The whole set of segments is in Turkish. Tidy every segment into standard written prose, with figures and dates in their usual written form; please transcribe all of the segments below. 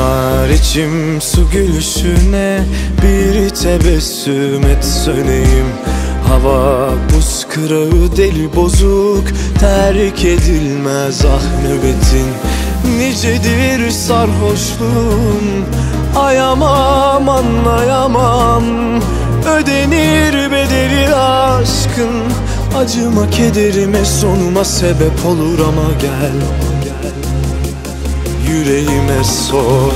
Yanar içim su gülüşüne, bir tebessüm et söneyim. Hava buz kırağı deli bozuk, terk edilmez ah nöbetin. Nicedir sarhoşluğum, ayamam anlayamam. Ödenir bedeli aşkın, acıma kederime sonuma sebep olur ama gel yüreğime sor.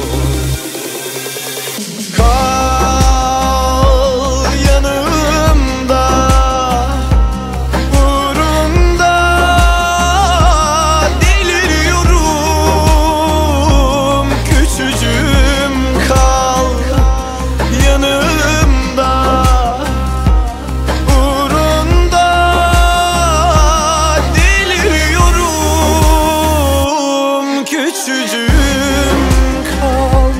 Kal yanımda, uğrunda deliriyorum. Küçücüğüm kal yanımda, uğrunda deliriyorum. Küçücüğüm kal.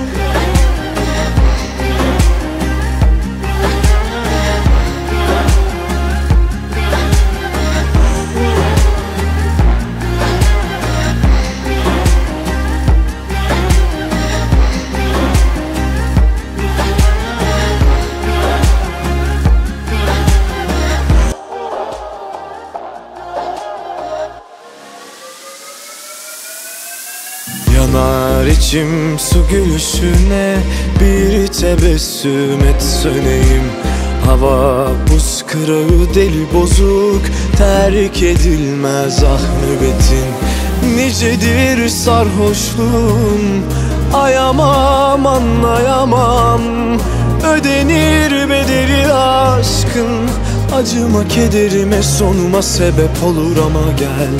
Yanar içim su gülüşüne, bir tebessüm et söneyim. Hava buz kırağı deli bozuk, terk edilmez ah nöbetin. Nicedir sarhoşluğum, ayamam anlayamam. Ödenir bedeli aşkın, acıma kederime sonuma sebep olur ama gel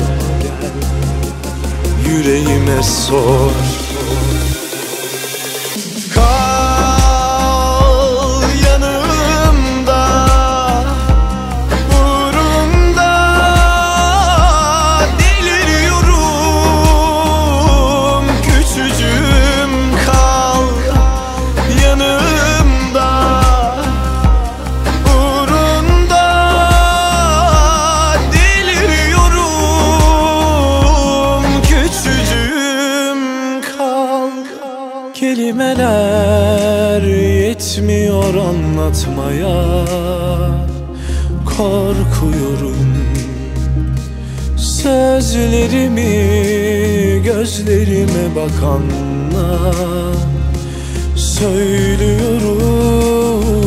yüreğime sor. Kal yanımda, uğrunda deliriyorum. Küçücüğüm kal yanımda, uğrunda deliriyorum. Küçücüğüm kal. Kelimeler yetmiyor anlatmaya, korkuyorum. Sözlerimi gözlerime bakanla söylüyorum.